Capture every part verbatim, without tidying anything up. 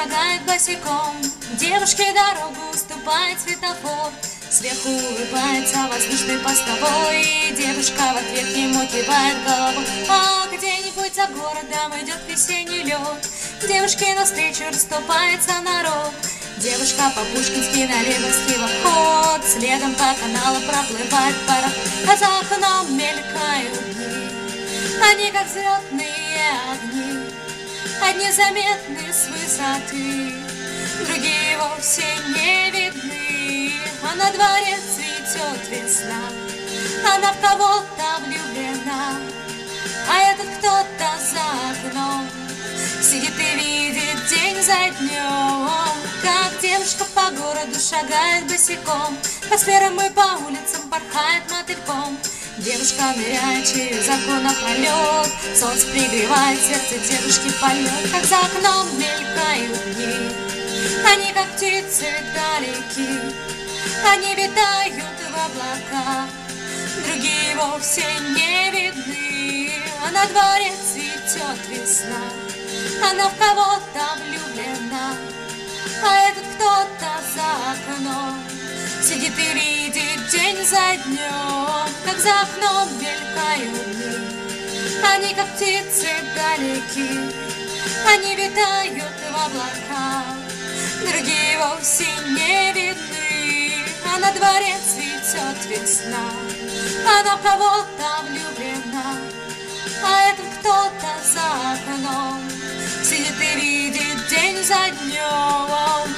шагает босиком. Девушке дорогу уступает светофор. Сверху улыбается воздушный постовой, и девушка в ответ ему кивает головой. А где-нибудь за городом идет весенний лед. Девушке навстречу расступается народ. Девушка по-пушкински налево слива ход. Следом по каналу проплывает пароход. А за окном мелькают дни, они как взлетные огни. Одни заметны с высоты, другие вовсе не видны. А на дворе цветет весна, она в кого-то влюблена. А этот кто-то за окном сидит и видит день за днем, как девушка по городу шагает босиком, по скверам и по улицам порхает мотыльком. Девушка ныряет через окно напролет, солнце пригревает сердце девушки полет. Как за окном мелькают дни, они как птицы далеки, они витают в облаках, другие вовсе не видны. А на дворе цветет весна, она в кого-то влюблена. А этот кто-то за окном сидит и видит день за днем, как за окном мелькают дни, они как птицы далеки, они витают в облаках, другие вовсе не видны. А на дворе цветет весна, она в кого-то влюблена. А этот кто-то за окном сидит и видит день за днем.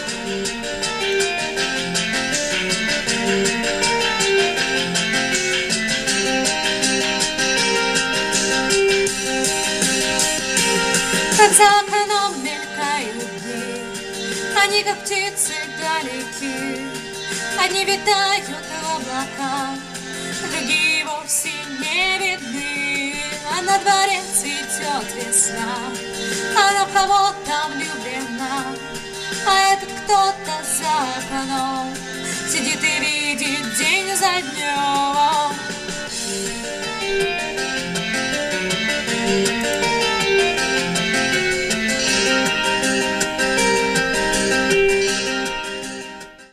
Как за окном мелькают дни, они как птицы далеки, они витают в облаках, другие вовсе не видны. А на дворе цветет весна, она в кого-то влюблена. А этот кто-то за окном сидит и видит день за днем.